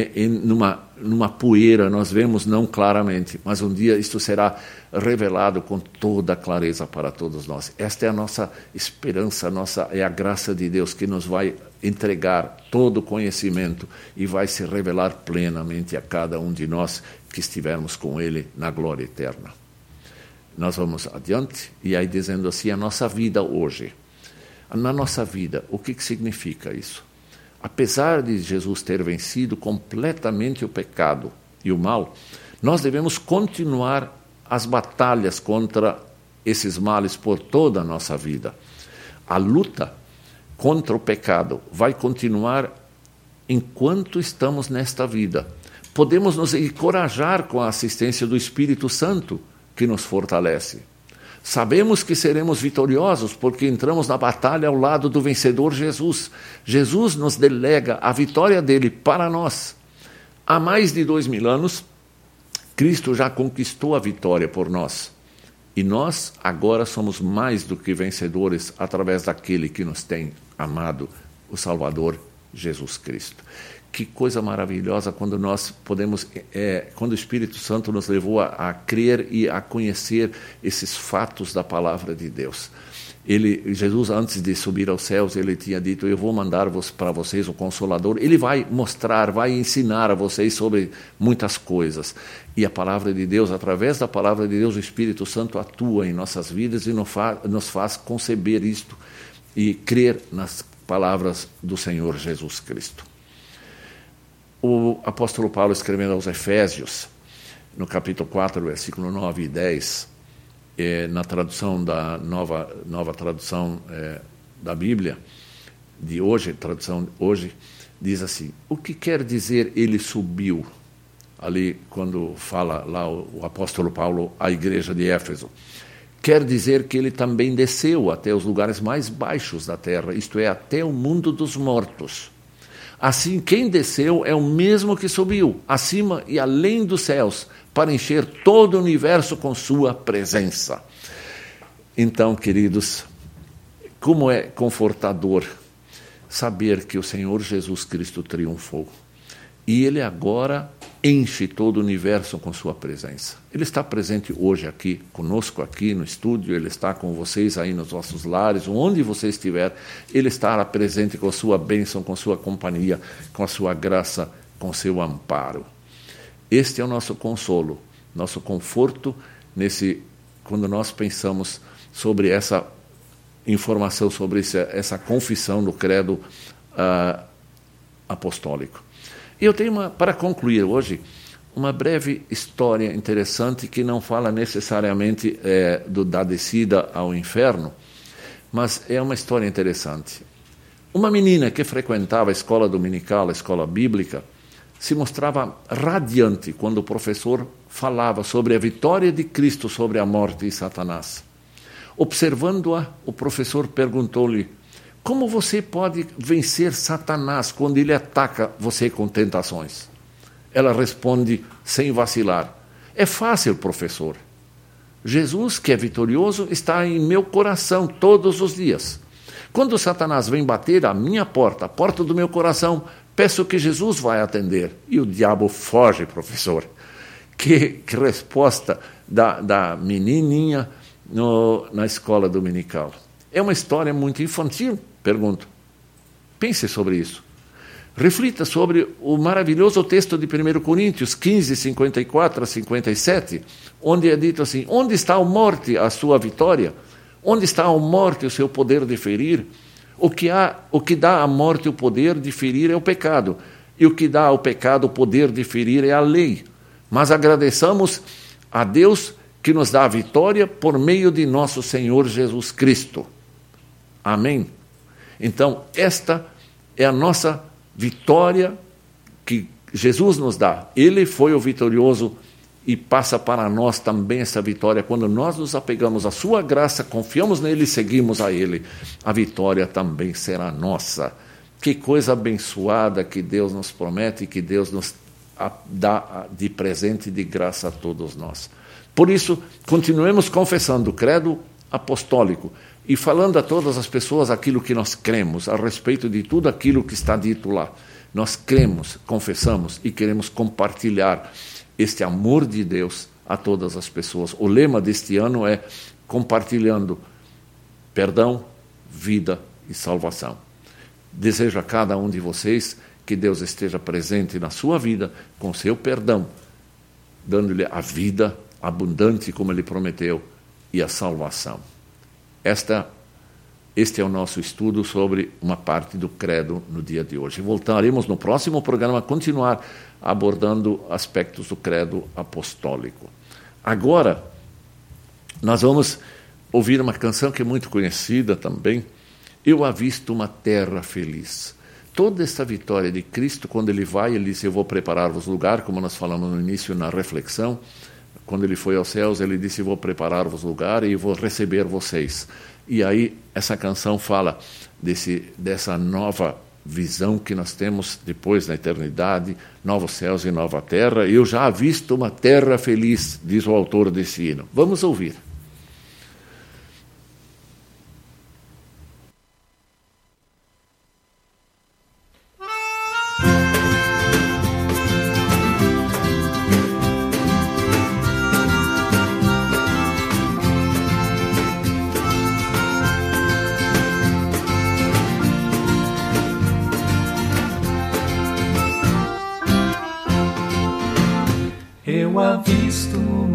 A: numa poeira, nós vemos não claramente, mas um dia isto será revelado com toda a clareza para todos nós. Esta é a nossa esperança, é a graça de Deus que nos vai entregar todo o conhecimento e vai se revelar plenamente a cada um de nós que estivermos com Ele na glória eterna. Nós vamos adiante, e aí dizendo assim, a nossa vida hoje. Na nossa vida, o que significa isso? Apesar de Jesus ter vencido completamente o pecado e o mal, nós devemos continuar as batalhas contra esses males por toda a nossa vida. A luta contra o pecado vai continuar enquanto estamos nesta vida. Podemos nos encorajar com a assistência do Espírito Santo, que nos fortalece. Sabemos que seremos vitoriosos porque entramos na batalha ao lado do vencedor Jesus. Jesus nos delega a vitória dele para nós. Há mais de 2000 anos, Cristo já conquistou a vitória por nós. E nós agora somos mais do que vencedores através daquele que nos tem amado, o Salvador Jesus Cristo. Que coisa maravilhosa quando nós podemos, quando o Espírito Santo nos levou a crer e a conhecer esses fatos da palavra de Deus. Jesus, antes de subir aos céus, ele tinha dito: eu vou mandar para vocês o Consolador. Ele vai mostrar, vai ensinar a vocês sobre muitas coisas. E a palavra de Deus, através da palavra de Deus, o Espírito Santo atua em nossas vidas e nos faz conceber isto e crer nas palavras do Senhor Jesus Cristo. O apóstolo Paulo, escrevendo aos Efésios, no capítulo 4, versículo 9 e 10, na tradução da nova tradução da Bíblia, de hoje, tradução hoje, diz assim: o que quer dizer ele subiu? Ali, quando fala lá o apóstolo Paulo à igreja de Éfeso, quer dizer que ele também desceu até os lugares mais baixos da terra, isto é, até o mundo dos mortos. Assim, quem desceu é o mesmo que subiu, acima e além dos céus, para encher todo o universo com sua presença. Então, queridos, como é confortador saber que o Senhor Jesus Cristo triunfou. E Ele agora enche todo o universo com sua presença. Ele está presente hoje aqui, conosco aqui no estúdio, Ele está com vocês aí nos vossos lares, onde você estiver, Ele estará presente com a sua bênção, com sua companhia, com a sua graça, com seu amparo. Este é o nosso consolo, nosso conforto quando nós pensamos sobre essa informação, sobre essa confissão do credo apostólico. E eu tenho, para concluir hoje, uma breve história interessante que não fala necessariamente da descida ao inferno, mas é uma história interessante. Uma menina que frequentava a escola dominical, a escola bíblica, se mostrava radiante quando o professor falava sobre a vitória de Cristo sobre a morte e Satanás. Observando-a, o professor perguntou-lhe: como você pode vencer Satanás quando ele ataca você com tentações? Ela responde sem vacilar: é fácil, professor. Jesus, que é vitorioso, está em meu coração todos os dias. Quando Satanás vem bater à minha porta, a porta do meu coração, peço que Jesus vai atender. E o diabo foge, professor. Que resposta da menininha na escola dominical. É uma história muito infantil, pergunto. Pense sobre isso. Reflita sobre o maravilhoso texto de 1 Coríntios 15, 54 a 57, onde é dito assim: onde está a morte, a sua vitória? Onde está a morte, o seu poder de ferir? O que dá à morte o poder de ferir é o pecado, e o que dá ao pecado o poder de ferir é a lei. Mas agradeçamos a Deus que nos dá a vitória por meio de nosso Senhor Jesus Cristo. Amém? Então, esta é a nossa vitória que Jesus nos dá. Ele foi o vitorioso e passa para nós também essa vitória. Quando nós nos apegamos à sua graça, confiamos nele e seguimos a ele, a vitória também será nossa. Que coisa abençoada que Deus nos promete e que Deus nos dá de presente e de graça a todos nós. Por isso, continuemos confessando o credo apostólico e falando a todas as pessoas aquilo que nós cremos, a respeito de tudo aquilo que está dito lá. Nós cremos, confessamos e queremos compartilhar este amor de Deus a todas as pessoas. O lema deste ano é compartilhando perdão, vida e salvação. Desejo a cada um de vocês que Deus esteja presente na sua vida com seu perdão, dando-lhe a vida abundante como Ele prometeu e a salvação. Este é o nosso estudo sobre uma parte do credo no dia de hoje. Voltaremos no próximo programa a continuar abordando aspectos do credo apostólico. Agora, nós vamos ouvir uma canção que é muito conhecida também. Eu avisto uma terra feliz. Toda esta vitória de Cristo, quando Ele vai, Ele disse: eu vou preparar-vos lugar, como nós falamos no início na reflexão. Quando Ele foi aos céus, Ele disse: vou preparar-vos lugar e vou receber vocês. E aí essa canção fala dessa nova visão que nós temos depois na eternidade, novos céus e nova terra. Eu já avisto uma terra feliz, diz o autor desse hino. Vamos ouvir.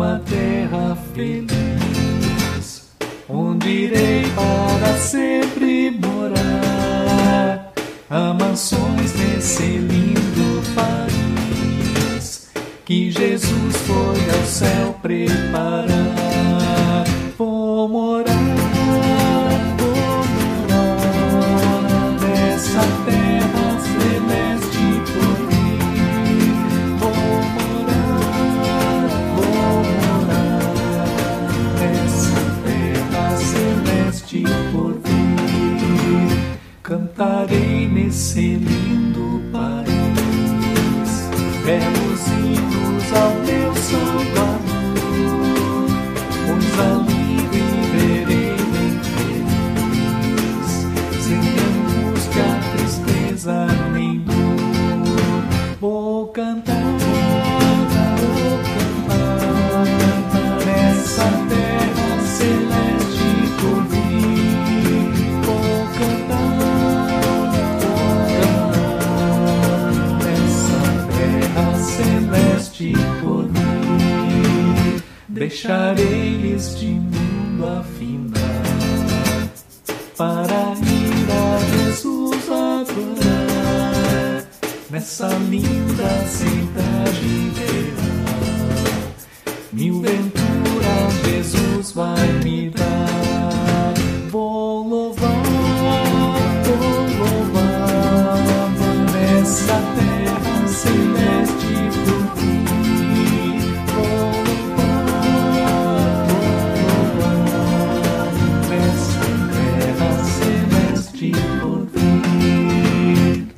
C: uma terra feliz, onde irei para sempre morar. Há mansões nesse lindo país que Jesus foi ao céu preparar. Vou morar nessa terra celeste por vir. Vou morar nessa terra celeste por vir. Cantarei nesse lindo país belos hinos ao teu santo amor, pois ali viverei bem feliz, sem angústia, tristeza nem dor. Vou cantar nessa terra celeste por vir. Vou cantar celeste por mim. Deixarei este mundo afinal para ir a Jesus adorar. Nessa linda cidade real, mil venturas Jesus vai me dar. Vou louvar nessa terra celeste por mim. Vou louvar nessa terra celeste por mim.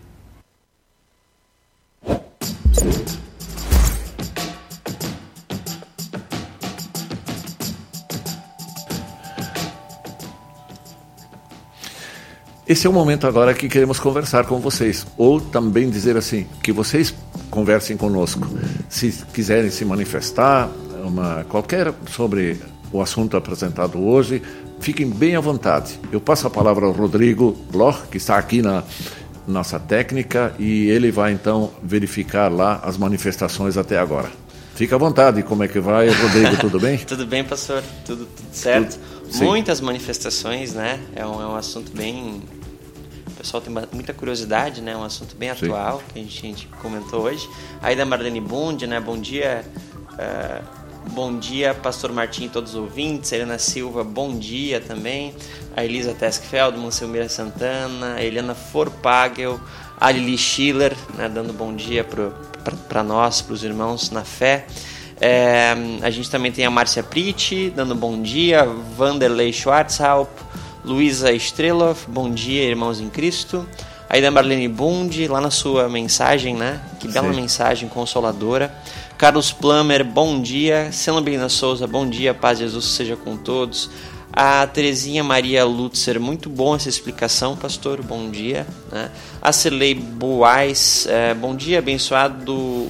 A: Esse é o momento agora que queremos conversar com vocês, ou também dizer assim, que vocês conversem conosco. Se quiserem se manifestar, qualquer sobre o assunto apresentado hoje, fiquem bem à vontade. Eu passo a palavra ao Rodrigo Bloch, que está aqui na nossa técnica, e ele vai então verificar lá as manifestações até agora. Fica à vontade, como é que vai, Rodrigo, tudo bem?
D: Tudo bem, pastor, tudo certo. Muitas manifestações, né? É um assunto bem... O pessoal tem muita curiosidade, né? Um assunto bem atual, que a gente comentou hoje. Aí da Marlene Bund, né? Bom dia, pastor Martim e todos os ouvintes. A Helena Silva, bom dia também. A Elisa Teskfeld, Manselmira Santana, a Eliana Forpagel, a Lili Schiller, né? Dando bom dia para nós, para os irmãos na fé. A gente também tem a Márcia Pritti, dando bom dia. Vanderlei Schwarzhaupt, Luísa Streloff, bom dia, irmãos em Cristo. Aí da Marlene Bund, lá na sua mensagem, né? Que bela mensagem consoladora. Carlos Plummer, bom dia. Celina Souza, bom dia, paz de Jesus seja com todos. A Terezinha Maria Lutzer, muito bom essa explicação, pastor, bom dia. Né? A Celei Boaz, bom dia, abençoado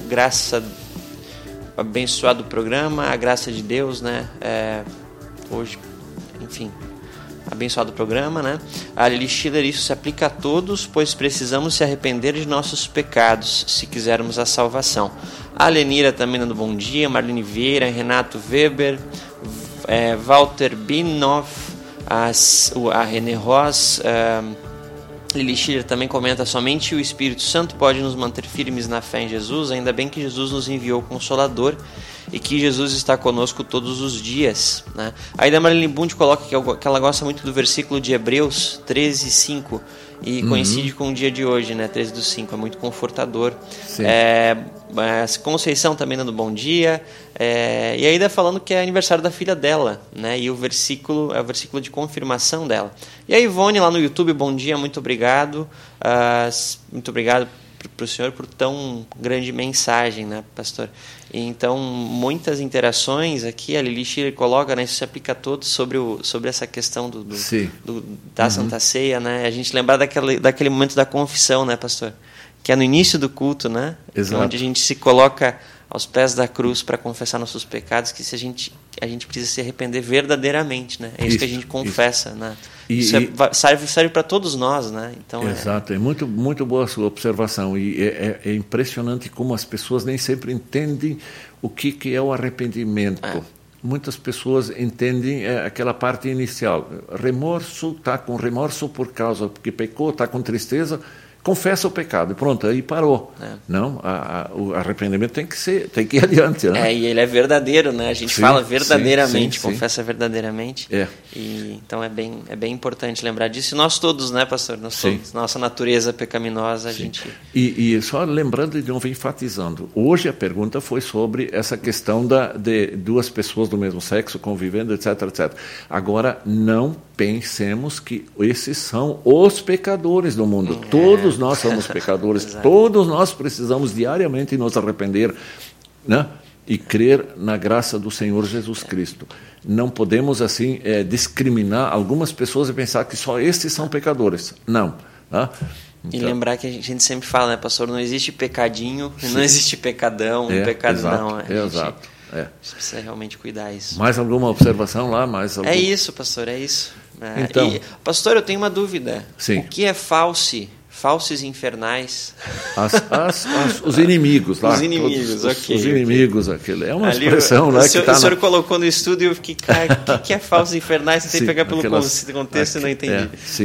D: programa, a graça de Deus, né? Hoje, enfim... Abençoado programa, né? A Lili Schiller, isso se aplica a todos, pois precisamos se arrepender de nossos pecados, se quisermos a salvação. A Lenira também dando bom dia, Marlene Vieira, Renato Weber, Walter Binoff, a René Ross, Lili Schiller também comenta: somente o Espírito Santo pode nos manter firmes na fé em Jesus, ainda bem que Jesus nos enviou o Consolador e que Jesus está conosco todos os dias, né? Aí da Marlene Bund coloca que ela gosta muito do versículo de Hebreus 13:5 e coincide com o dia de hoje, né? 13:5, é muito confortador. Conceição também dando bom dia, e ainda falando que é aniversário da filha dela, né? E o versículo é o versículo de confirmação dela. E a Ivone lá no YouTube, bom dia, muito obrigado para o senhor por tão grande mensagem, né, pastor? E então, muitas interações aqui, a Lili Schiller coloca, né, isso se aplica a todos sobre essa questão da Santa Ceia, né? A gente lembrar daquele momento da confissão, né, pastor? Que é no início do culto, né?
A: Exato.
D: Onde a gente se coloca aos pés da cruz para confessar nossos pecados, que a gente precisa se arrepender verdadeiramente, né? É isso que a gente confessa, né? Isso serve para todos nós, né? Então,
A: exato, é muito, muito boa a sua observação, e é impressionante como as pessoas nem sempre entendem o que é o arrependimento. Muitas pessoas entendem aquela parte inicial. Remorso, está com remorso porque pecou, está com tristeza, confessa o pecado, pronto, aí parou. Não, o arrependimento tem que ir adiante. Né?
D: E ele é verdadeiro, né? A gente fala verdadeiramente,
A: sim.
D: confessa verdadeiramente. Então é bem importante lembrar disso. E nós todos, né, pastor? Nossa natureza pecaminosa, a gente...
A: E só lembrando e de novo enfatizando, hoje a pergunta foi sobre essa questão de duas pessoas do mesmo sexo convivendo, etc, etc. Agora, não pensemos que esses são os pecadores do mundo. Todos nós somos pecadores, todos nós precisamos diariamente nos arrepender, né? E crer na graça do Senhor Jesus Cristo. Não podemos, assim, discriminar algumas pessoas e pensar que só estes são pecadores. Não. Tá?
D: Então, e lembrar que a gente sempre fala, né, pastor, não existe pecadinho, não existe pecadão, pecadão.
A: Exato.
D: A gente precisa realmente cuidar isso.
A: Mais alguma observação lá?
D: É isso, pastor, é isso.
A: Então,
D: pastor, eu tenho uma dúvida.
A: Sim.
D: O que é false? Falsos infernais?
A: Os inimigos lá.
D: Os inimigos, ok.
A: Os inimigos, aquele. É uma expressão lá que está...
D: O senhor colocou no estúdio e eu fiquei, cara, o que é falsos infernais? Você tem que pegar pelo contexto e não entendi.
A: Sim.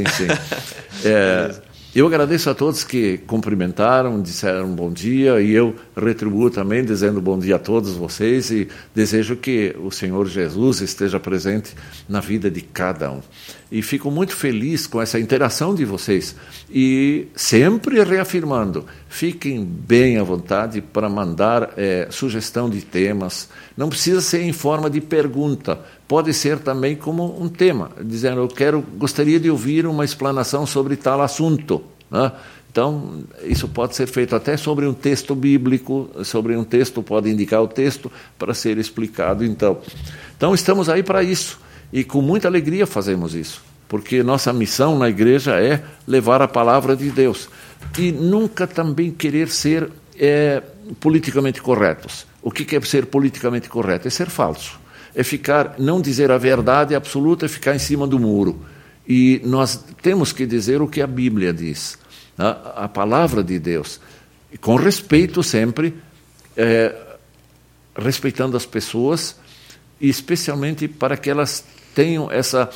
A: Eu agradeço a todos que cumprimentaram, disseram bom dia, e eu retribuo também dizendo bom dia a todos vocês e desejo que o Senhor Jesus esteja presente na vida de cada um. E fico muito feliz com essa interação de vocês e sempre reafirmando, fiquem bem à vontade para mandar sugestão de temas. Não precisa ser em forma de pergunta, pode ser também como um tema, dizendo gostaria de ouvir uma explanação sobre tal assunto. Né? Então, isso pode ser feito até sobre um texto bíblico, sobre um texto, pode indicar o texto para ser explicado. Então estamos aí para isso. E com muita alegria fazemos isso, porque nossa missão na igreja é levar a palavra de Deus. E nunca também querer ser politicamente corretos. O que é ser politicamente correto? É ser falso. É não dizer a verdade absoluta, é ficar em cima do muro. E nós temos que dizer o que a Bíblia diz, a palavra de Deus, e com respeito sempre, respeitando as pessoas, e especialmente para que elas tenham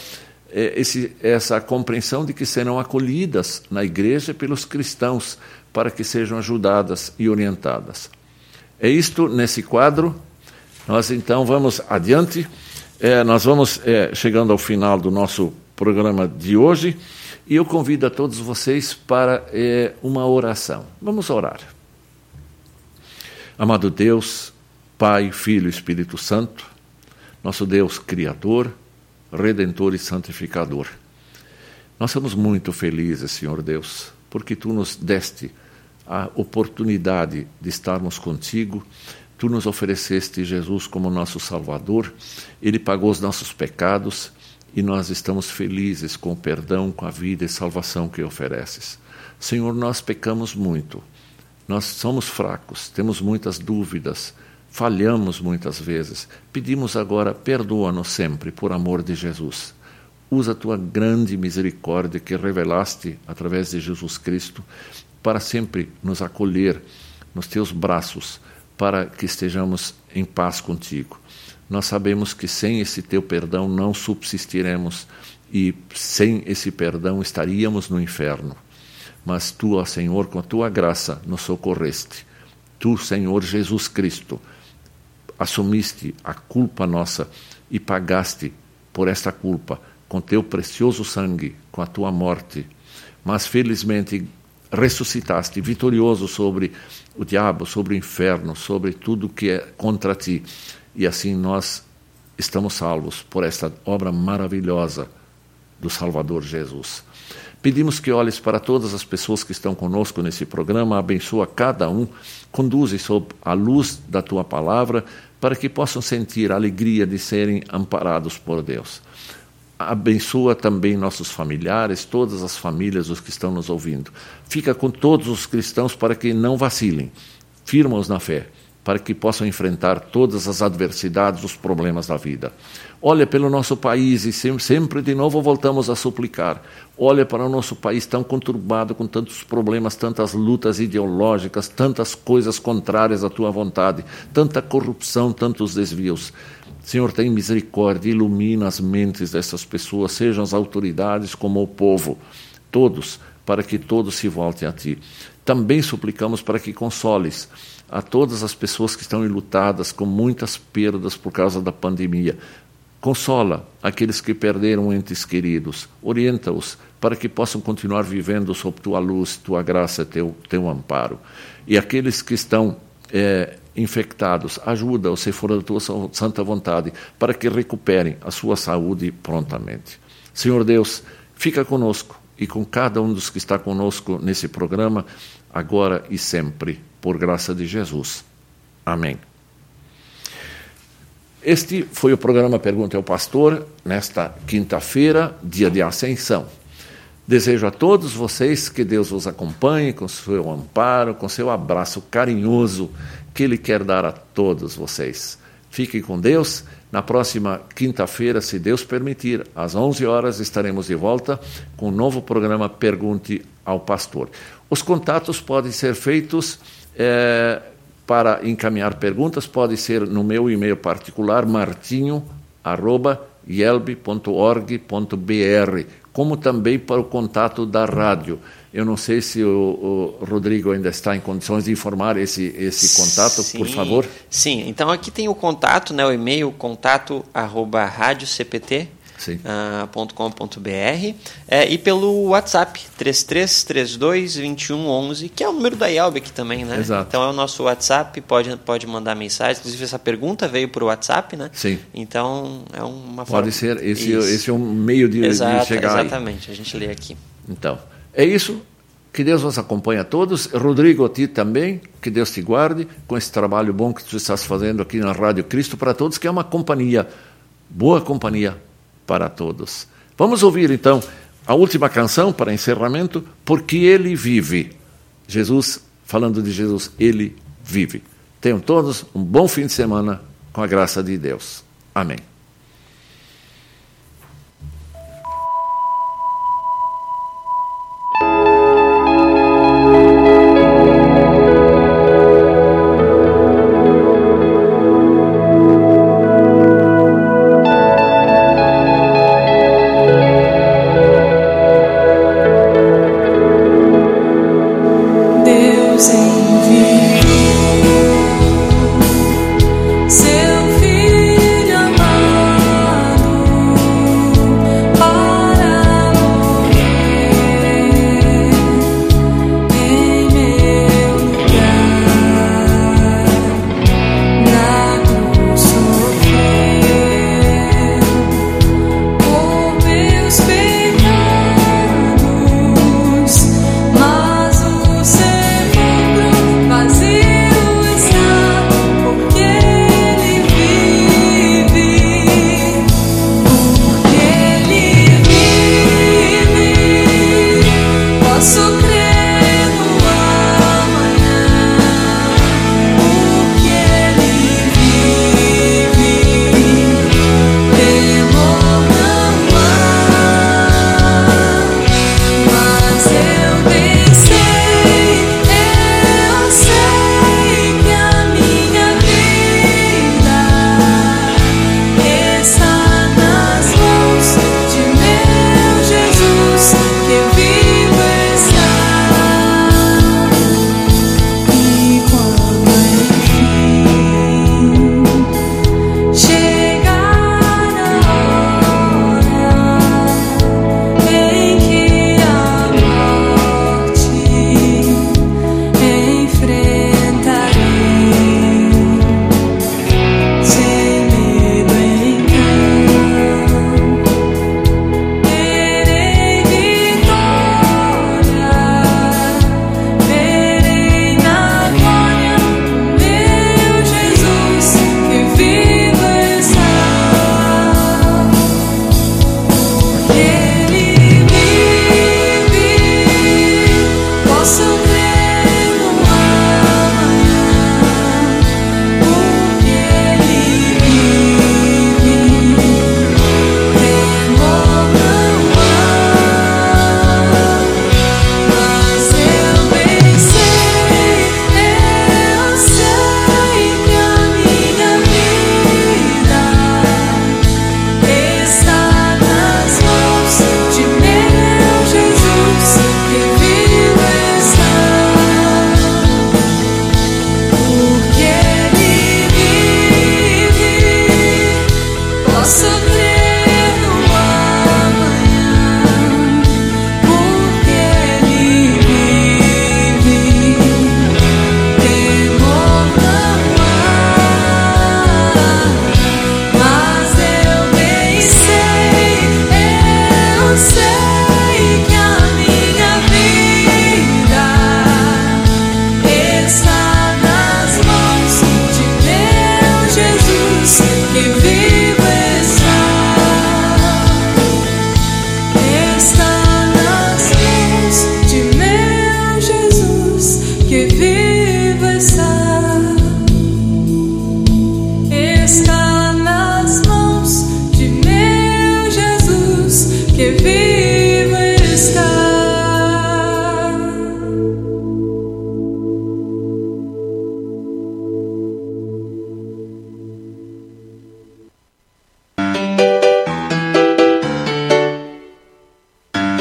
A: essa compreensão de que serão acolhidas na igreja pelos cristãos, para que sejam ajudadas e orientadas. É isto nesse quadro. Nós então vamos adiante. Nós vamos chegando ao final do nosso programa de hoje e eu convido a todos vocês para uma oração. Vamos orar. Amado Deus, Pai, Filho e Espírito Santo, nosso Deus Criador, Redentor e Santificador. Nós somos muito felizes, Senhor Deus, porque Tu nos deste a oportunidade de estarmos contigo. Tu nos ofereceste Jesus como nosso Salvador, Ele pagou os nossos pecados e nós estamos felizes com o perdão, com a vida e salvação que ofereces. Senhor, nós pecamos muito, nós somos fracos, temos muitas dúvidas, falhamos muitas vezes. Pedimos agora, perdoa-nos sempre, por amor de Jesus. Usa a Tua grande misericórdia que revelaste através de Jesus Cristo para sempre nos acolher nos Teus braços, para que estejamos em paz contigo. Nós sabemos que sem esse Teu perdão não subsistiremos e sem esse perdão estaríamos no inferno. Mas Tu, ó Senhor, com a Tua graça nos socorreste. Tu, Senhor Jesus Cristo, assumiste a culpa nossa e pagaste por esta culpa com Teu precioso sangue, com a Tua morte. Mas felizmente ressuscitaste vitorioso sobre o diabo, sobre o inferno, sobre tudo que é contra Ti. E assim nós estamos salvos por esta obra maravilhosa do Salvador Jesus. Pedimos que olhes para todas as pessoas que estão conosco nesse programa, abençoa cada um, conduze sob a luz da Tua palavra, para que possam sentir a alegria de serem amparados por Deus. Abençoa também nossos familiares, todas as famílias, os que estão nos ouvindo. Fica com todos os cristãos para que não vacilem. Firma-os na fé para que possam enfrentar todas as adversidades, os problemas da vida. Olha pelo nosso país e sempre de novo voltamos a suplicar. Olha para o nosso país tão conturbado, com tantos problemas, tantas lutas ideológicas, tantas coisas contrárias à tua vontade, tanta corrupção, tantos desvios. Senhor, tem misericórdia, ilumina as mentes dessas pessoas, sejam as autoridades como o povo, todos, para que todos se voltem a Ti. Também suplicamos para que consoles a todas as pessoas que estão enlutadas com muitas perdas por causa da pandemia. Consola aqueles que perderam entes queridos, orienta-os para que possam continuar vivendo sob Tua luz, Tua graça, Teu amparo. E aqueles que estão infectados, ajuda-os, se for da Tua santa vontade, para que recuperem a sua saúde prontamente. Senhor Deus, fica conosco e com cada um dos que está conosco nesse programa, agora e sempre, por graça de Jesus. Amém. Este foi o programa Pergunta ao Pastor, nesta quinta-feira, dia de Ascensão. Desejo a todos vocês que Deus vos acompanhe com seu amparo, com seu abraço carinhoso que Ele quer dar a todos vocês. Fiquem com Deus. Na próxima quinta-feira, se Deus permitir, às 11 horas, estaremos de volta com um novo programa Pergunte ao Pastor. Os contatos podem ser feitos para encaminhar perguntas, pode ser no meu e-mail particular, martinho@yelb.org.br, como também para o contato da rádio. Eu não sei se o Rodrigo ainda está em condições de informar esse contato,
D: sim,
A: por favor.
D: Sim, então aqui tem o contato, né, o e-mail, contato@radiocpt.com.br, e pelo WhatsApp, 33322111, que é o número da IELB aqui também, né?
A: Exato.
D: Então é o nosso WhatsApp, pode mandar mensagem. Inclusive essa pergunta veio por WhatsApp, né?
A: Sim.
D: Então é uma forma...
A: Pode ser, esse é um meio de chegar aí.
D: Exatamente, a gente lê aqui.
A: Então, é isso. Que Deus vos acompanhe a todos. Rodrigo, a ti também. Que Deus te guarde com esse trabalho bom que tu estás fazendo aqui na Rádio Cristo para Todos, que é uma companhia, boa companhia para todos. Vamos ouvir, então, a última canção para encerramento, Porque Ele Vive. Jesus, falando de Jesus, Ele vive. Tenham todos um bom fim de semana com a graça de Deus. Amém.